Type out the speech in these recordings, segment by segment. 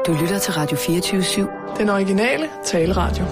Du lytter til Radio 24/7. Den originale taleradio.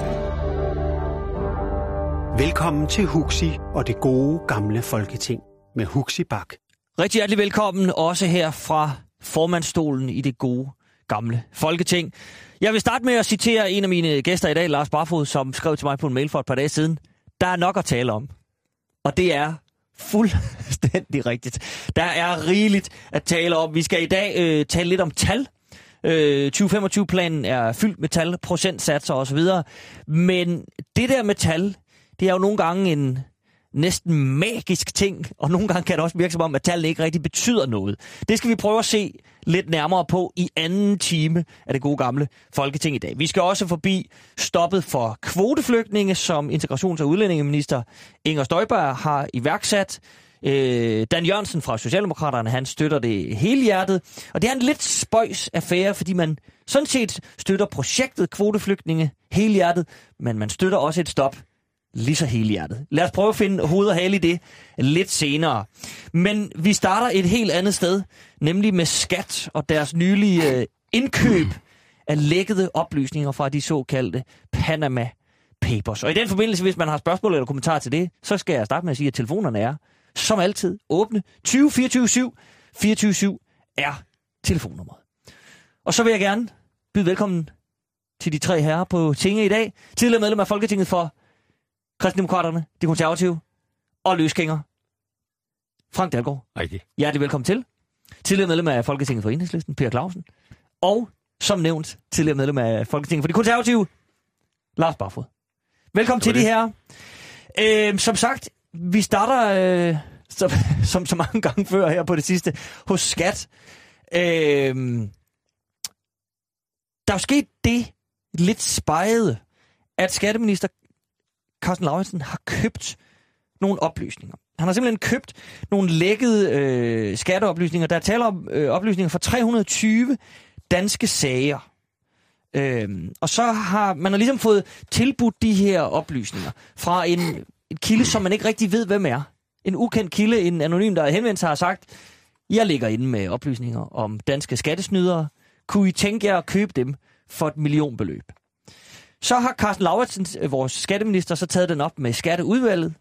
Velkommen til Huxi og det gode gamle Folketing med Huxi Bach. Rigtig hjertelig velkommen også her fra formandsstolen i det gode gamle Folketing. Jeg vil starte med at citere en af mine gæster i dag, Lars Barfod, som skrev til mig på en mail for et par dage siden. Der er nok at tale om, og det er fuldstændig rigtigt. Der er rigeligt at tale om. Vi skal i dag tale lidt om tal. 2025-planen er fyldt med tal, procentsatser osv. Men det der med tal, det er jo nogle gange en næsten magisk ting, og nogle gange kan det også virke som om, at tallene ikke rigtig betyder noget. Det skal vi prøve at se lidt nærmere på i anden time af det gode gamle Folketing i dag. Vi skal også forbi stoppet for kvoteflygtninge, som integrations- og udlændingeminister Inger Støjberg har iværksat. Dan Jørgensen fra Socialdemokraterne, han støtter det helhjertet. Og det er en lidt spøjs affære, fordi man sådan set støtter projektet kvoteflygtninge helhjertet, men man støtter også et stop lige så helhjertet. Lad os prøve at finde hoved og hale i det lidt senere. Men vi starter et helt andet sted, nemlig med Skat og deres nylige indkøb af lækkede oplysninger fra de såkaldte Panama Papers. Og i den forbindelse, hvis man har spørgsmål eller kommentarer til det, så skal jeg starte med at sige, at telefonerne er som altid åbne. 20 24 7 24 er telefonnummeret. Og så vil jeg gerne byde velkommen til de tre herrer på tinge i dag. Tidligere medlem af Folketinget for Kristendemokraterne, De Konservative og løsgænger Frank Dalgaard. Rigtig. Hjertelig velkommen til. Tidligere medlem af Folketinget for Enhedslisten, Per Clausen. Og som nævnt, tidligere medlem af Folketinget for De Konservative, Lars Barfod. Velkommen til de her. Som sagt, vi starter som så mange gange før her på det sidste hos Skat. Der er jo sket det lidt spejede, at skatteminister Karsten Lauritzen har købt nogle oplysninger. Han har simpelthen købt nogle lækkede skatteoplysninger. Der er tale om oplysninger fra 320 danske sager. Og så har man ligesom fået tilbudt de her oplysninger fra en kilde, som man ikke rigtig ved, hvem er. En ukendt kilde, en anonym, der har henvendt sig og sagt, jeg ligger inde med oplysninger om danske skattesnydere. Kunne I tænke jer at købe dem for et millionbeløb? Så har Karsten Lauritzen, vores skatteminister, så taget den op med skatteudvalget,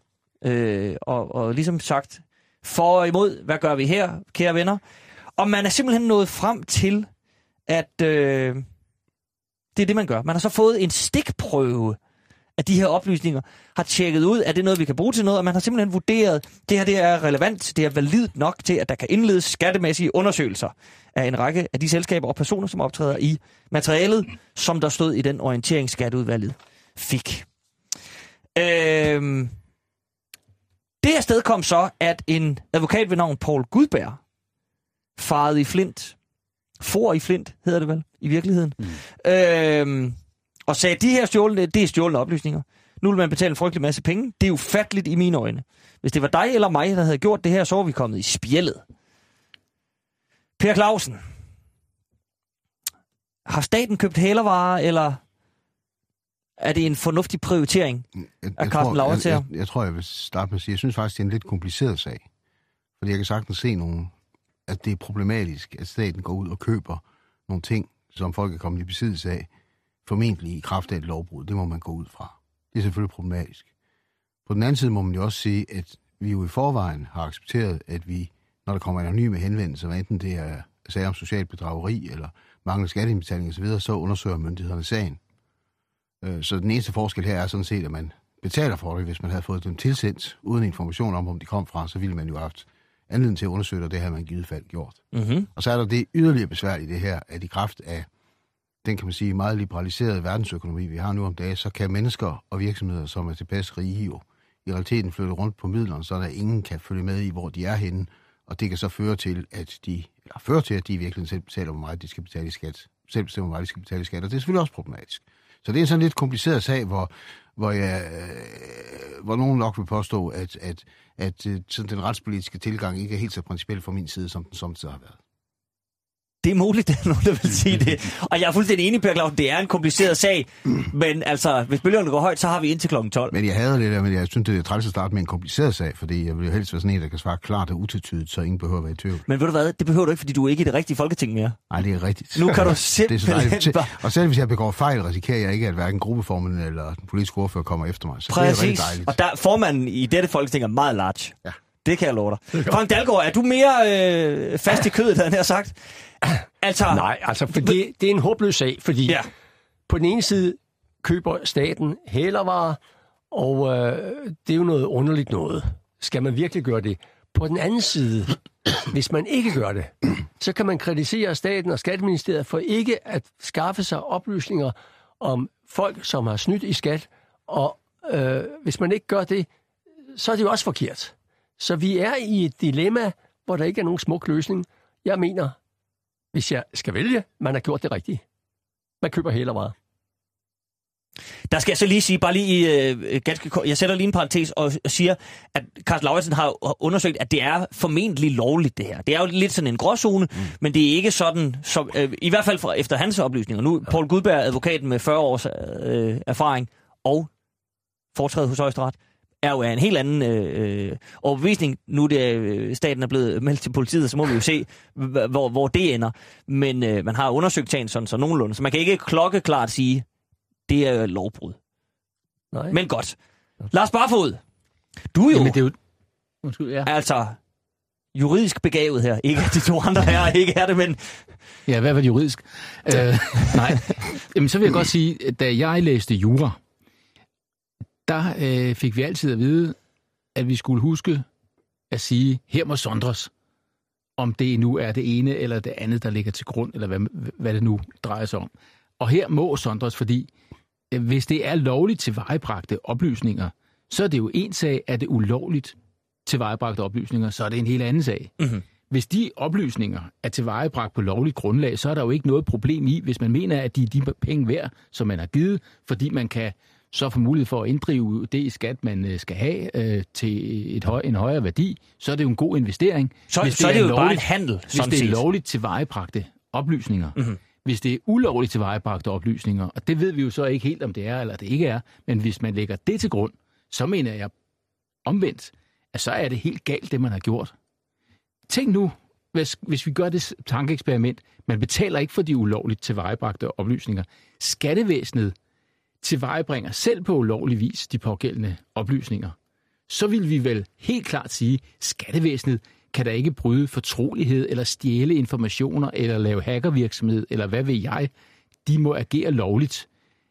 og ligesom sagt, for og imod, hvad gør vi her, kære venner? Og man er simpelthen nået frem til, at det er det, man gør. Man har så fået en stikprøve af de her oplysninger, har tjekket ud, er det noget, vi kan bruge til noget, og man har simpelthen vurderet, det her det er relevant, det er validt nok til, at der kan indledes skattemæssige undersøgelser af en række af de selskaber og personer, som optræder i materialet, som der stod i den orientering, skatteudvalget fik. Det afsted kom så, at en advokat ved navn Poul Gudberg farede i Flint, for i Flint hedder det vel i virkeligheden, og sagde, at de her det er stjålne oplysninger. Nu vil man betale en frygtelig masse penge. Det er ufatteligt i mine øjne. Hvis det var dig eller mig, der havde gjort det her, så var vi kommet i spjældet. Per Clausen. Har staten købt hælervarer, eller er det en fornuftig prioritering af Karsten Lauritzen? Jeg tror, jeg vil starte med at sige, jeg synes faktisk, det er en lidt kompliceret sag. Fordi jeg kan sagtens se at det er problematisk, at staten går ud og køber nogle ting, som folk er kommet i besiddelse af, formentlig i kraft af et lovbrud. Det må man gå ud fra. Det er selvfølgelig problematisk. På den anden side må man jo også sige, at vi jo i forvejen har accepteret, at vi, når der kommer anonyme henvendelser, hvad enten det er sager om socialt bedrageri eller manglende skatteindbetaling osv., så undersøger myndighederne sagen. Så den eneste forskel her er sådan set, at man betaler for det. Hvis man havde fået dem tilsendt uden information om, hvor de kom fra, så ville man jo have haft anledning til at undersøge, og det har man i givet fald gjort. Mm-hmm. Og så er der det yderligere besværligt det her, at i kraft af den, kan man sige, meget liberaliserede verdensøkonomi, vi har nu om dagen, så kan mennesker og virksomheder, som er tilpas rige, jo i realiteten flytte rundt på midlerne, så der ingen kan følge med i, hvor de er henne, og det kan så føre til, at de i virkeligheden selv betaler, hvor meget de skal betale i skat. Selv bestemmer, hvor meget de skal betale i skat, og det er selvfølgelig også problematisk. Så det er sådan en lidt kompliceret sag, hvor nogen nok vil påstå, at sådan den retspolitiske tilgang ikke er helt så principiel fra min side, som den samtidig har været. Det er muligt, at nogen der vil sige det. Og jeg er fuldstændig enig, Per Clausen, det er en kompliceret sag. Men altså, hvis bølgerne går højt, så har vi indtil kl. 12. Men jeg hader det der, men jeg synes, det er træls at starte med en kompliceret sag, fordi jeg vil jo helst være sådan en, der kan svare klart og utvetydigt, så ingen behøver at være i tvivl. Men ved du hvad, det behøver du ikke, fordi du er ikke i det rigtige folketing mere. Nej, det er rigtigt. Nu kan du simpelthen bare... Og selv hvis jeg begår fejl, risikerer jeg ikke, at hverken gruppeformanden eller den politiske ordfører kommer efter mig. Så præcis. Det er rigtig dejligt. Og der, formanden i dette folketing er meget large. Ja. Det kan jeg love dig. Frank Dalgaard, er du mere fast i kødet, havde han her sagt? Altså... Nej, altså, for det er en håbløs sag, fordi på den ene side køber staten hælervarer, og det er jo noget underligt noget. Skal man virkelig gøre det? På den anden side, hvis man ikke gør det, så kan man kritisere staten og Skatteministeriet for ikke at skaffe sig oplysninger om folk, som har snydt i skat, og hvis man ikke gør det, så er det jo også forkert. Så vi er i et dilemma, hvor der ikke er nogen smuk løsning. Jeg mener, hvis jeg skal vælge, man har gjort det rigtigt. Man køber hælervarer. Der skal jeg så lige sige, bare lige ganske kort, jeg sætter lige en parentes og siger, at Carsten Lauritsen har undersøgt, at det er formentlig lovligt det her. Det er jo lidt sådan en gråzone, men det er ikke sådan, som, i hvert fald efter hans oplysninger. Nu Poul Gudberg, advokaten med 40 års erfaring og foretrædet hos Højesteret, er jo en helt anden overbevisning. Nu staten er blevet meldt til politiet, så må vi jo se, hvor det ender. Men man har undersøgt sagen sådan så nogenlunde, så man kan ikke klokkeklart sige, det er lovbrud. Nej. Men godt. Lars Barfod, du er jo, jamen, det er jo... Undskyld, ja. Altså juridisk begavet her. Ikke at de to andre her ikke er det, men... Ja, hvad var det juridisk? Nej. Jamen, så vil jeg godt sige, da jeg læste jura, der fik vi altid at vide, at vi skulle huske at sige, her må sondres, om det nu er det ene eller det andet, der ligger til grund, eller hvad det nu drejer sig om. Og her må sondres, fordi hvis det er lovligt tilvejebragte oplysninger, så er det jo en sag, at det er ulovligt tilvejebragte oplysninger, så er det en helt anden sag. Mm-hmm. Hvis de oplysninger er tilvejebragt på lovligt grundlag, så er der jo ikke noget problem i, hvis man mener, at de er de penge værd, som man har givet, fordi man kan så få mulighed for at inddrive det i skat, man skal have til en højere værdi, så er det jo en god investering. Så er det jo bare en handel, hvis det er lovligt tilvejebragte oplysninger. Mm-hmm. Hvis det er ulovligt tilvejebragte oplysninger, og det ved vi jo så ikke helt, om det er eller det ikke er, men hvis man lægger det til grund, så mener jeg omvendt, at så er det helt galt, det man har gjort. Tænk nu, hvis vi gør det tankeeksperiment, man betaler ikke for de ulovligt tilvejebragte oplysninger. Skattevæsenet tilvejebringer selv på ulovlig vis de pågældende oplysninger. Så vil vi vel helt klart sige, skattevæsenet kan da ikke bryde fortrolighed eller stjæle informationer eller lave hackervirksomhed eller hvad ved jeg. De må agere lovligt.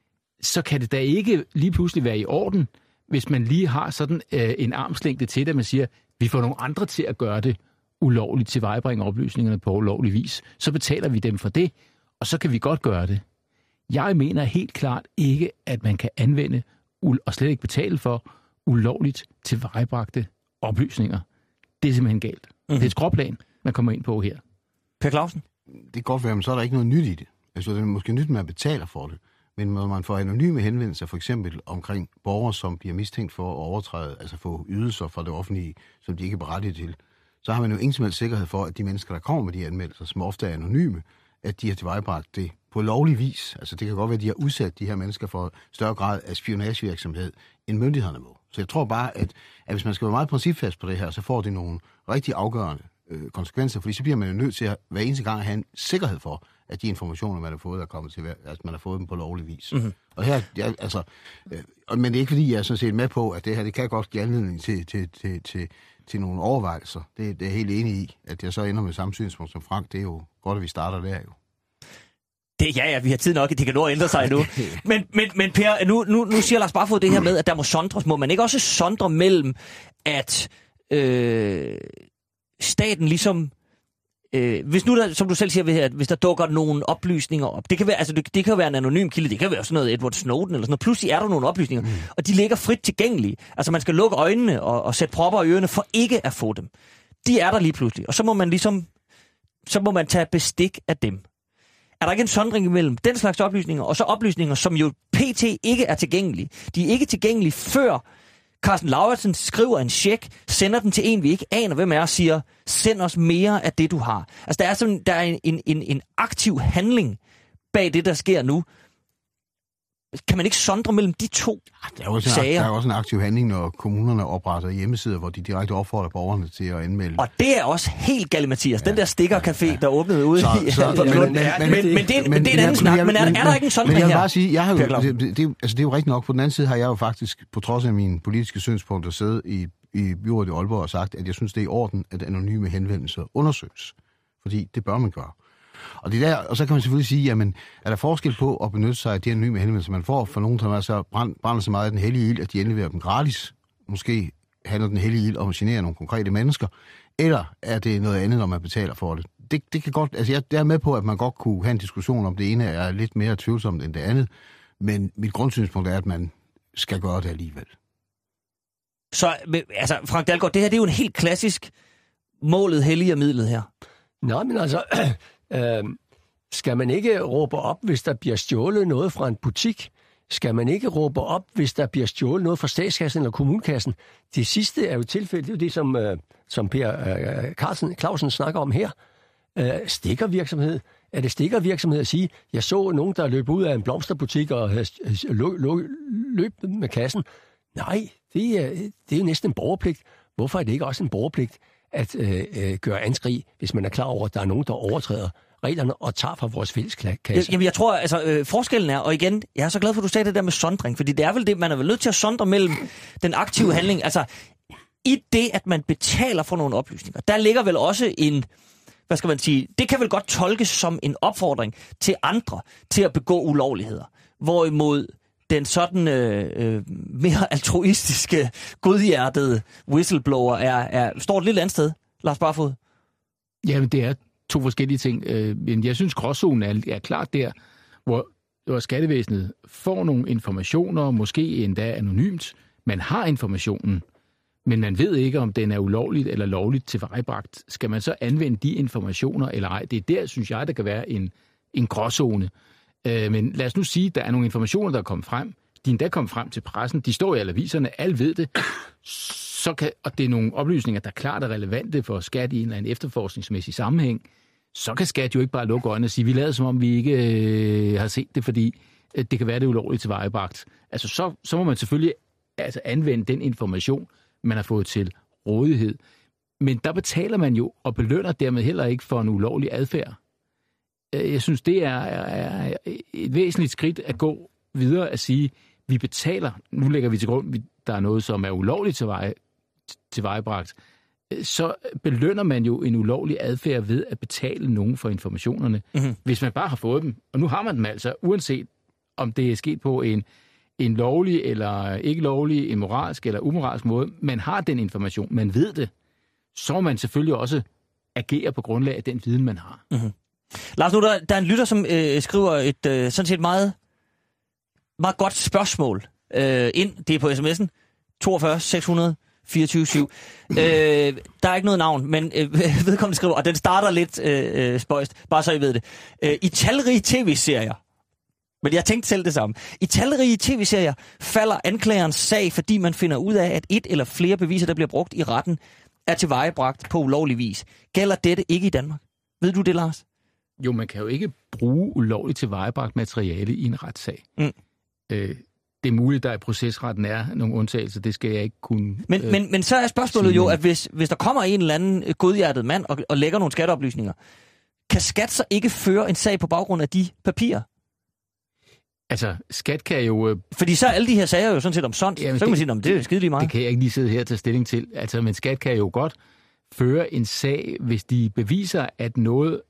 Så kan det da ikke lige pludselig være i orden, hvis man lige har sådan en armslængde til det, man siger, vi får nogle andre til at gøre det ulovligt tilvejebringe oplysningerne på ulovlig vis. Så betaler vi dem for det, og så kan vi godt gøre det. Jeg mener helt klart ikke, at man kan anvende og slet ikke betale for ulovligt tilvejebragte oplysninger. Det er simpelthen galt. Mm-hmm. Det er et skråplan, man kommer ind på her. Per Clausen? Det kan godt være, men så er der ikke noget nyt i det. Altså, det er måske nyt, at man betaler for det. Men når man får anonyme henvendelser, for eksempel omkring borgere, som bliver mistænkt for at overtræde, altså få ydelser fra det offentlige, som de ikke er berettiget til, så har man jo ingen som helst sikkerhed for, at de mennesker, der kommer med de anmeldelser, som ofte er anonyme, at de har tilvejebragt det på lovlig vis. Altså, det kan godt være, at de har udsat de her mennesker for større grad af spionagevirksomhed, end myndighederne må. Så jeg tror bare, at hvis man skal være meget principfast på det her, så får det nogle rigtig afgørende konsekvenser, fordi så bliver man jo nødt til at hver eneste gang have en sikkerhed for, at de informationer, man har fået, er kommet til, at man har fået dem på lovlig vis. Mm-hmm. Og her, altså, men det er ikke fordi, jeg er sådan set med på, at det her, det kan godt give anledning til nogle overvejelser. Det er jeg helt enig i, at jeg så ender med samme synspunkt som Frank. Det er jo godt, at vi starter der jo. Ja, vi har tid nok, det kan nå at ændre sig nu. Men Per, nu siger Lars Barfod det her med, at der må sondres. Må man ikke også sondre mellem, at staten ligesom... hvis nu der, som du selv siger, at hvis der dukker nogle oplysninger op, det kan være, altså det kan være en anonym kilde, det kan være sådan noget Edward Snowden eller sådan noget, pludselig er der nogle oplysninger, og de ligger frit tilgængelige. Altså man skal lukke øjnene og sætte propper i ørerne for ikke at få dem. De er der lige pludselig, og så må man tage bestik af dem. Er der ikke en sondring imellem den slags oplysninger, og så oplysninger, som jo pt. Ikke er tilgængelige? De er ikke tilgængelige, før Carsten Lauritsen skriver en check, sender den til en, vi ikke aner, hvem er, og siger, send os mere af det, du har. Altså, der er en aktiv handling bag det, der sker nu. Kan man ikke sondre mellem de to sager? Der er også en aktiv handling, når kommunerne opretter hjemmesider, hvor de direkte opfordrer borgerne til at anmelde. Og det er også helt galt, Mathias. Den der stikkercafé, der åbnede ude i... Men det er en anden snak. Men er der ikke en sondring her? Men jeg vil bare sige, det er jo rigtigt nok. På den anden side har jeg jo faktisk, på trods af mine politiske synspunkter, siddet i byrådet i Aalborg og sagt, at jeg synes, det er i orden, at anonyme henvendelser undersøges. Fordi det bør man gøre. Og det der, og så kan man selvfølgelig sige, jamen, er der forskel på at benytte sig af de anonyme henvendelser, man får for nogen, der altså brænder så meget af den hellige ild, at de indleverer dem gratis? Måske handler den hellige ild om at genere nogle konkrete mennesker, eller er det noget andet, når man betaler for det? Det kan godt, altså jeg er med på, at man godt kunne have en diskussion om det ene er lidt mere tvivlsomt end det andet, men mit grundsynspunkt er, at man skal gøre det alligevel. Så, altså, Frank Dalgaard, det her det er jo en helt klassisk målet, hellige og midlet her. Nå, men altså... skal man ikke råbe op, hvis der bliver stjålet noget fra en butik? Skal man ikke råbe op, hvis der bliver stjålet noget fra statskassen eller kommunekassen? Det sidste er jo tilfældet, det er jo det, som Per Clausen snakker om her. Stikkervirksomhed. Er det stikkervirksomhed at sige, jeg så nogen, der løb ud af en blomsterbutik og løb med kassen? Nej, det er jo næsten en borgerpligt. Hvorfor er det ikke også en borgerpligt at gøre anskrig, hvis man er klar over, at der er nogen, der overtræder reglerne og tager fra vores fælles kasse? Jamen, jeg tror, altså, forskellen er, og igen, jeg er så glad for, at du sagde det der med sondring, fordi det er vel det, man er vel nødt til at sondre mellem den aktive handling. Altså, i det, at man betaler for nogle oplysninger, der ligger vel også en, hvad skal man sige, det kan vel godt tolkes som en opfordring til andre til at begå ulovligheder. Hvorimod den sådan mere altruistiske, godhjertede whistleblower står et lidt andet sted, Lars Barfod. Jamen, det er to forskellige ting. Men jeg synes, gråzonen er klart der, hvor skattevæsenet får nogle informationer, måske endda anonymt. Man har informationen, men man ved ikke, om den er ulovligt eller lovligt tilvejebragt. Skal man så anvende de informationer eller ej? Det er der, synes jeg, der kan være en gråzone. Men lad os nu sige, at der er nogle informationer, der er kommet frem. De er endda kommet frem til pressen. De står i alle aviserne. Alle ved det. Og det er nogle oplysninger, der klart er relevante for skat i en eller anden efterforskningsmæssig sammenhæng. Så kan skat jo ikke bare lukke øjnene og sige, vi lader som om vi ikke har set det, fordi det kan være det ulovligt tilvejebragt. Altså så må man selvfølgelig anvende den information, man har fået til rådighed. Men der betaler man jo og belønner dermed heller ikke for en ulovlig adfærd. Jeg synes, det er et væsentligt skridt at gå videre at sige, vi betaler, nu lægger vi til grund, der er noget, som er ulovligt tilvejebragt, så belønner man jo en ulovlig adfærd ved at betale nogen for informationerne, hvis man bare har fået dem. Og nu har man dem altså, uanset om det er sket på en lovlig eller ikke lovlig, en moralsk eller umoralsk måde. Man har den information, man ved det, så må man selvfølgelig også agere på grundlag af den viden, man har. Mm-hmm. Lars, nu der er en lytter, som skriver et sådan set meget, meget godt spørgsmål ind. Det er på sms'en 42 600 24/7. Der er ikke noget navn, men vedkommende skriver, og den starter lidt spøjst, bare så I ved det. I talrige tv-serier, men jeg tænkte selv det samme. I talrige tv-serier falder anklagerens sag, fordi man finder ud af, at et eller flere beviser, der bliver brugt i retten, er tilvejebragt på ulovlig vis. Gælder dette ikke i Danmark? Ved du det, Lars? Jo, man kan jo ikke bruge ulovligt tilvejebragt materiale i en retssag. Mm. Det er muligt, der i procesretten er nogle undtagelser, det skal jeg ikke kunne... Men så er spørgsmålet jo, at hvis der kommer en eller anden godhjertet mand og lægger nogle skatteoplysninger, kan skat så ikke føre en sag på baggrund af de papirer? Altså, skat kan jo... Fordi så er alle de her sager jo sådan set om sådan. Så kan man sige, det er skide lige meget. Det kan jeg ikke lige sidde her og tage stilling til. Altså, men skat kan jo godt føre en sag, hvis de beviser, at noget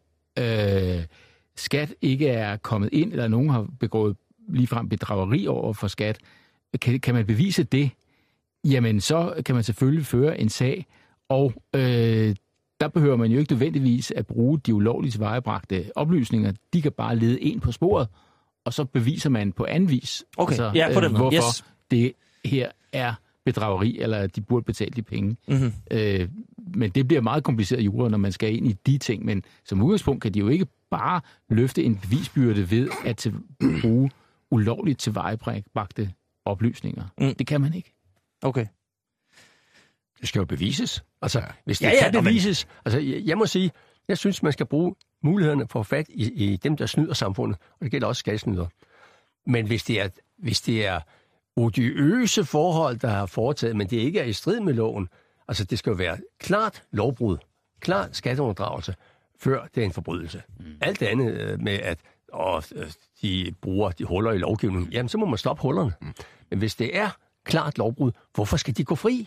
skat ikke er kommet ind, eller nogen har begået ligefrem bedrageri over for skat. Kan man bevise det, jamen så kan man selvfølgelig føre en sag, og der behøver man jo ikke nødvendigvis at bruge de ulovligt tilvejebragte oplysninger. De kan bare lede en på sporet, og så beviser man på anden vis, okay. På den hvorfor det her er bedrageri, eller de burde betale de penge. Mm-hmm. Men det bliver meget kompliceret jura, når man skal ind i de ting, men som udgangspunkt kan de jo ikke bare løfte en bevisbyrde ved at bruge ulovligt tilvejebragte oplysninger. Mm. Det kan man ikke. Okay. Det skal jo bevises. Altså, hvis det kan bevises... Altså, jeg må sige, jeg synes, man skal bruge mulighederne for at få fat i dem, der snyder samfundet, og det gælder også skattesnyder. Men hvis det er odiøse forhold, der har foretaget, men det ikke er i strid med loven, altså det skal jo være klart lovbrud, klart skatteunddragelse, før det er en forbrydelse. Alt det andet med, at de bruger de huller i lovgivningen, jamen så må man stoppe hullerne. Men hvis det er klart lovbrud, hvorfor skal de gå fri?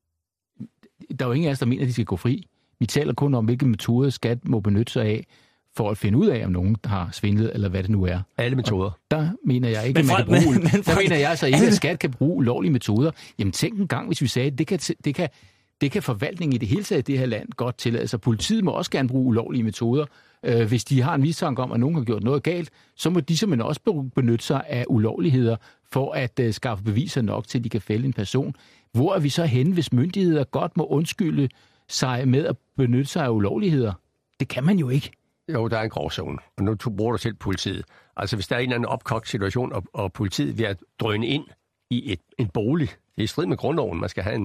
Der er jo ingen af os, der mener, at de skal gå fri. Vi taler kun om, hvilke metoder skat må benytte sig af, for at finde ud af, om nogen har svindlet, eller hvad det nu er. Alle metoder. Og der mener jeg ikke, at man kan bruge... Der mener jeg altså ikke, at skat kan bruge ulovlige metoder. Jamen tænk en gang, hvis vi sagde, at det kan forvaltningen i det hele taget i det her land godt tillade sig. Politiet må også gerne bruge ulovlige metoder. Hvis de har en mistanke om, at nogen har gjort noget galt, så må de simpelthen også benytte sig af ulovligheder for at skaffe beviser nok til, at de kan fælde en person. Hvor er vi så henne, hvis myndigheder godt må undskylde sig med at benytte sig af ulovligheder? Det kan man jo ikke. Jo, der er en gråzone, og nu bruger du selv politiet. Altså, hvis der er en eller anden opkogt situation, og politiet vil at drøne ind i en bolig, det er i strid med grundloven, man skal have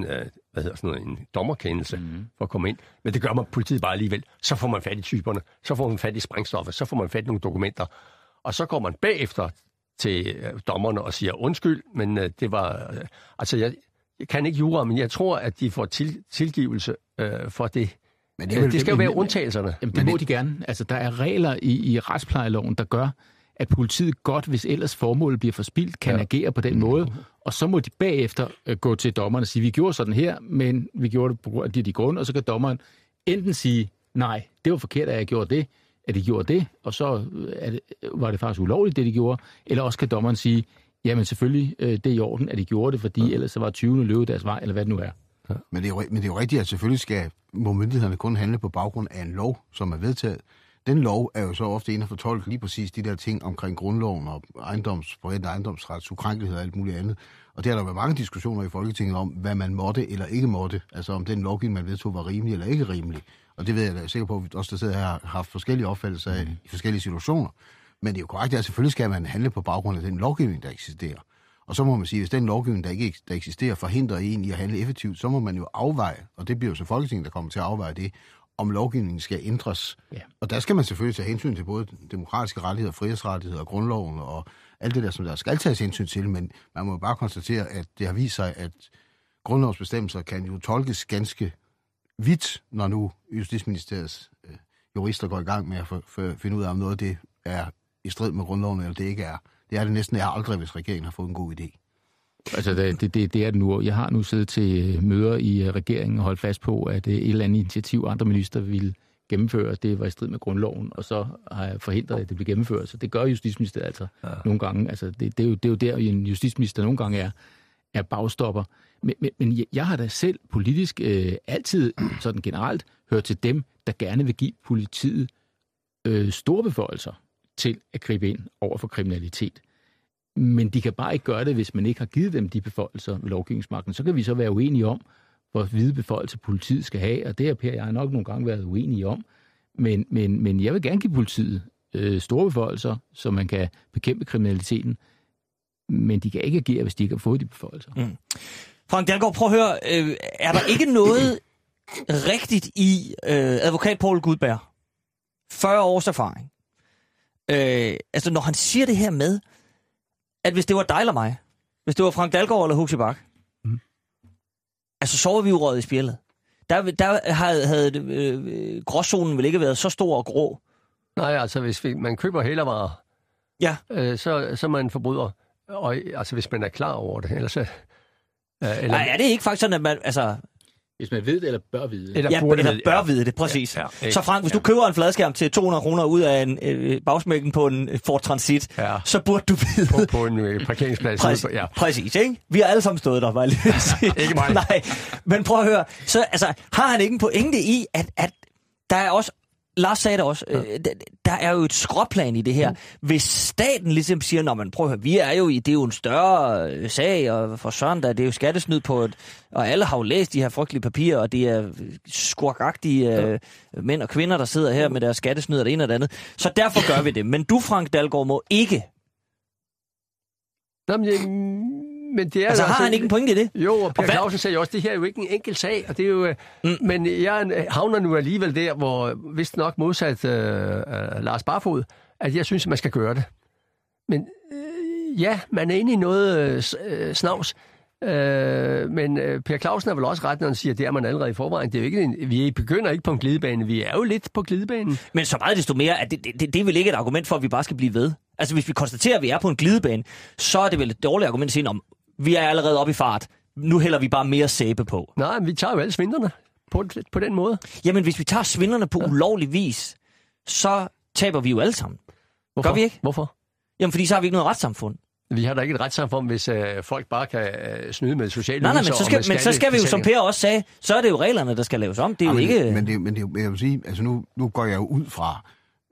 en dommerkendelse for at komme ind, men det gør man politiet bare alligevel. Så får man fat i typerne, så får man fat i sprængstoffer, så får man fat i nogle dokumenter, og så går man bagefter til dommerne og siger undskyld, men det var... altså, jeg kan ikke jura, men jeg tror, at de får tilgivelse for det. Men det skal jo være undtagelserne. Jamen, det må de gerne. Altså, der er regler i retsplejeloven, der gør, at politiet godt, hvis ellers formålet bliver forspildt, kan agere på den måde. Og så må de bagefter gå til dommeren og sige, vi gjorde sådan her, men vi gjorde det på grund af de grunde, og så kan dommeren enten sige, nej, det var forkert, at jeg gjorde det, at de gjorde det, og så var det faktisk ulovligt, det de gjorde. Eller også kan dommeren sige, jamen selvfølgelig, det er i orden, at de gjorde det, fordi ellers så var 20 løbet deres vej, eller hvad det nu er. Ja. Men det er jo rigtigt, at selvfølgelig må myndighederne kun handle på baggrund af en lov, som er vedtaget. Den lov er jo så ofte inde og fortolke lige præcis de der ting omkring grundloven og ejendomsrets ukrænkelighed og alt muligt andet. Og det har der været mange diskussioner i Folketinget om, hvad man måtte eller ikke måtte. Altså om den lovgivning, man vedtog, var rimelig eller ikke rimelig. Og det ved jeg da sikker på, at vi også der sidder her har haft forskellige opfattelser af i forskellige situationer. Men det er jo korrekt, at selvfølgelig skal man handle på baggrund af den lovgivning, der eksisterer. Og så må man sige, at hvis den lovgivning, der eksisterer, forhindrer en i at handle effektivt, så må man jo afveje, og det bliver jo så Folketinget, der kommer til at afveje det, om lovgivningen skal ændres. Ja. Og der skal man selvfølgelig tage hensyn til både demokratiske rettigheder, frihedsrettigheder og grundloven og alt det der, som der skal tages hensyn til, men man må bare konstatere, at det har vist sig, at grundlovsbestemmelser kan jo tolkes ganske vidt, når nu Justitsministeriets jurister går i gang med at finde ud af, om noget det er i strid med grundloven, eller det ikke er. Det er det næsten aldrig, hvis regeringen har fået en god idé. Altså, det er det nu. Jeg har nu siddet til møder i regeringen og holdt fast på, at et eller andet initiativ, andre minister ville gennemføre, det var i strid med grundloven, og så har jeg forhindret, at det blev gennemført. Så det gør Justitsministeriet altså nogle gange. Altså, det er jo der, en justitsminister nogle gange er bagstopper. Men jeg har da selv politisk altid sådan generelt hørt til dem, der gerne vil give politiet store beføjelser til at gribe ind over for kriminalitet. Men de kan bare ikke gøre det, hvis man ikke har givet dem de beføjelser ved lovgivningsmagten. Så kan vi så være uenige om, hvor hvide beføjelser politiet skal have, og det har Per og jeg nok nogle gange været uenige om. Men jeg vil gerne give politiet store beføjelser, så man kan bekæmpe kriminaliteten, men de kan ikke agere, hvis de ikke har fået de beføjelser. Mm. Frank Dalgaard, prøv at høre, er der ikke noget rigtigt i advokat Poul Gudberg? 40 års erfaring. Altså, når han siger det her med, at hvis det var dig eller mig, hvis det var Frank Dalgaard eller Huxi Bach, altså så var vi jo røget i spjældet. Der havde gråzonen vel ikke været så stor og grå. Nej, altså hvis man køber hælervarer, så man forbryder. Og altså hvis man er klar over det, ellers nej, er det ikke faktisk sådan, at man, altså... Hvis man ved det, eller bør vide det. Eller bør vide det, præcis. Ja. Så Frank, hvis du køber en fladskærm til 200 kroner ud af en bagsmækken på en Ford Transit, så burde du vide... På en parkeringsplads. Præcis, ikke? Vi har alle sammen stået der, var lige ikke mig. Nej, men prøv at høre. Så altså, har han ikke en pointe i, at der er også... Lars sagde det også, der er jo et skråplan i det her. Hvis staten ligesom siger, nå, men prøv at høre, det er jo en større sag, og for søren der, det er jo skattesnyd på og alle har jo læst de her frygtelige papirer, og det er skurkagtige mænd og kvinder, der sidder her med deres skattesnyd og det ene og det andet. Så derfor gør vi det. Men du, Frank Dalgaard, må ikke. Men det er altså, har han ikke en pointe i det? Jo, og Per Clausen sagde jo også, at det her er jo ikke en enkelt sag, og det er jo... Men jeg havner nu alligevel der, hvor vist nok modsat Lars Barfod, at jeg synes, at man skal gøre det. Men ja, man er inde i noget snavs, men Per Clausen er vel også ret, når han siger, at det er man allerede i forvejen. Det er jo ikke vi begynder ikke på en glidebane, vi er jo lidt på glidebanen. Men så meget desto mere, at det er vel ikke et argument for, at vi bare skal blive ved. Altså hvis vi konstaterer, at vi er på en glidebane, så er det vel et dårligt argument at sige, om vi er allerede oppe i fart. Nu hælder vi bare mere sæbe på. Nej, men vi tager jo alle svindlerne på den måde. Jamen hvis vi tager svindlerne på ulovlig vis, så taber vi jo alle sammen. Hvorfor? Gør vi ikke? Hvorfor? Jamen fordi så har vi ikke noget retssamfund. Vi har da ikke et retssamfund, hvis folk bare kan snyde med sociale ydelser. Nej, men så skal vi jo, som Per også sagde, så er det jo reglerne, der skal laves om. Det er jo ikke... Men jeg vil sige, altså nu går jeg jo ud fra,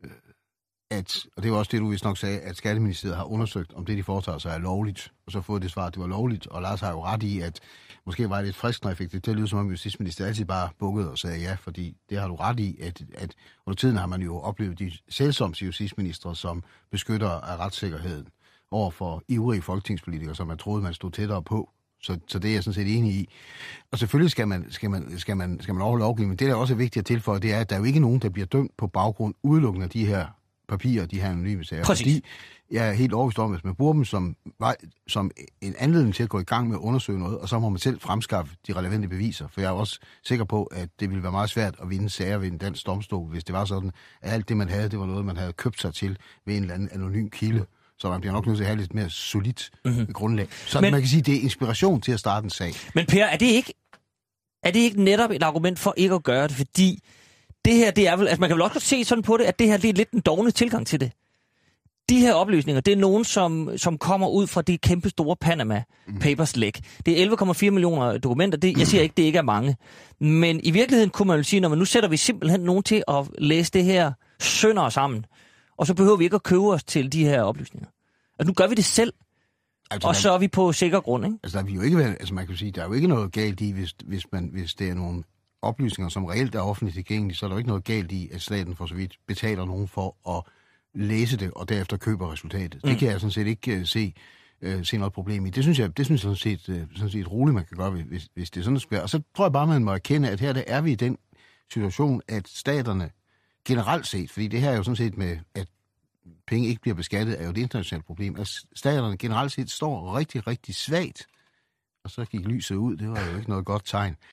at, og det er jo også det, du vist nok sagde, at Skatteministeriet har undersøgt, om det, de foretager sig, er lovligt, og så fået det svar, at det var lovligt, og Lars har jo ret i, at måske var det et frisk, når jeg fik det til at lyde, som om justitsministeriet altid bare bukkede og sagde ja, fordi det har du ret i, at under tiden har man jo oplevet de selvsomse justitsministre, som beskytter af retssikkerheden over for ivrige folketingspolitikere, som man troede, man stod tættere på. Så det er jeg sådan set enig i. Og selvfølgelig skal man overholde lovgivningen. Det, der også er vigtigt at tilføje, det er, at der er jo ikke nogen, der bliver dømt på baggrund udelukkende af de her papirer, de her anonyme sager. Præcis. Fordi jeg er helt overbevist om, at man bruger dem som en anledning til at gå i gang med at undersøge noget, og så må man selv fremskaffe de relevante beviser. For jeg er også sikker på, at det ville være meget svært at vinde sager ved en dansk domstol, hvis det var sådan, at alt det, man havde, det var noget, man havde købt sig til ved en eller anden anonym kilde. Så man bliver nok nødt til at have lidt mere solidt grundlag. Så man kan sige, at det er inspiration til at starte en sag. Men Per, er det ikke netop et argument for ikke at gøre det? Fordi det her, det er vel... Altså man kan vel også se sådan på det, at det her det er lidt en dovne tilgang til det. De her oplysninger, det er nogen, som kommer ud fra det kæmpe store Panama Papers læk. Det er 11,4 millioner dokumenter. Jeg siger ikke, det ikke er mange. Men i virkeligheden kunne man jo sige, når man nu sætter vi simpelthen nogen til at læse det her sønder sammen, og så behøver vi ikke at købe os til de her oplysninger. Altså nu gør vi det selv, altså, og så er vi på sikker grund, ikke? Altså der er vi jo ikke, altså man kan sige, der er jo ikke noget galt i, hvis det er nogle oplysninger, som reelt er offentligt tilgængelige, så er der jo ikke noget galt i, at staten for så vidt betaler nogen for at læse det, og derefter køber resultatet. Det kan jeg sådan set ikke se noget problem i. Det synes jeg sådan set roligt, man kan gøre, hvis det er sådan, det skal være. Og så tror jeg bare, man må erkende, at her der er vi i den situation, at staterne generelt set, fordi det her er jo sådan set med, at penge ikke bliver beskattet, er jo et internationalt problem. At staterne generelt set står rigtig, rigtig svagt. Og så gik lyset ud. Det var jo ikke noget godt tegn.